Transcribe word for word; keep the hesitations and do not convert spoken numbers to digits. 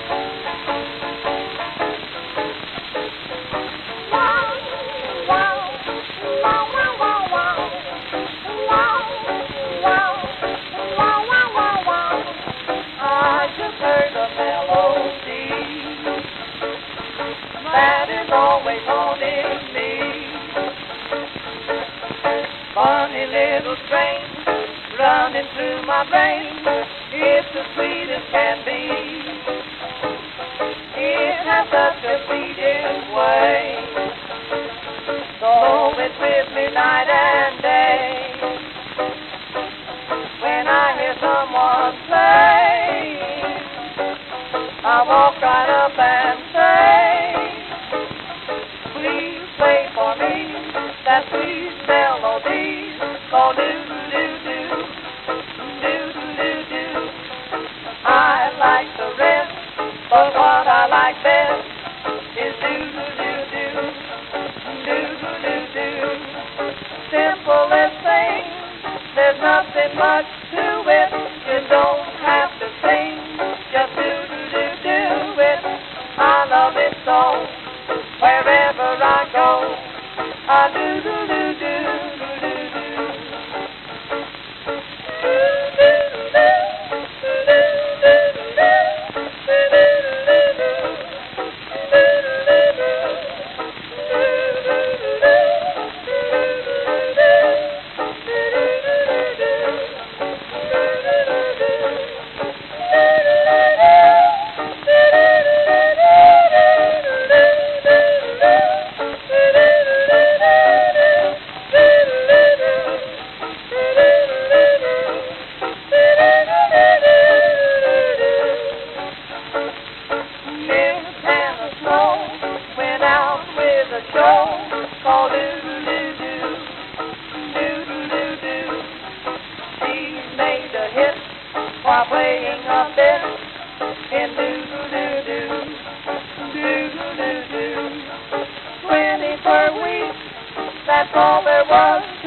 I just heard a melody that is always haunting me. Funny little strain running through my brain. It's as sweet as can be. It has such a fleeting way. So it's with me night and day. When I hear someone play, I walk right up and say, please play for me that sweet melody. Oh, do-do-do-do, do-do-do-do. I like the rest, but what I like best is do-do-do-do, do-do-do-do. Simplest thing, there's nothing much to it. You don't have to sing, just do-do-do-do it. I love it so, wherever I go, I do-do-do-do-do-do-do. A show called Doodle-Doo, Doodle-Doo-Doo. She made a hit while playing a bit in Doodle-Doo-Doo, Doodle-Doo-Doo. Twenty per week, that's all there was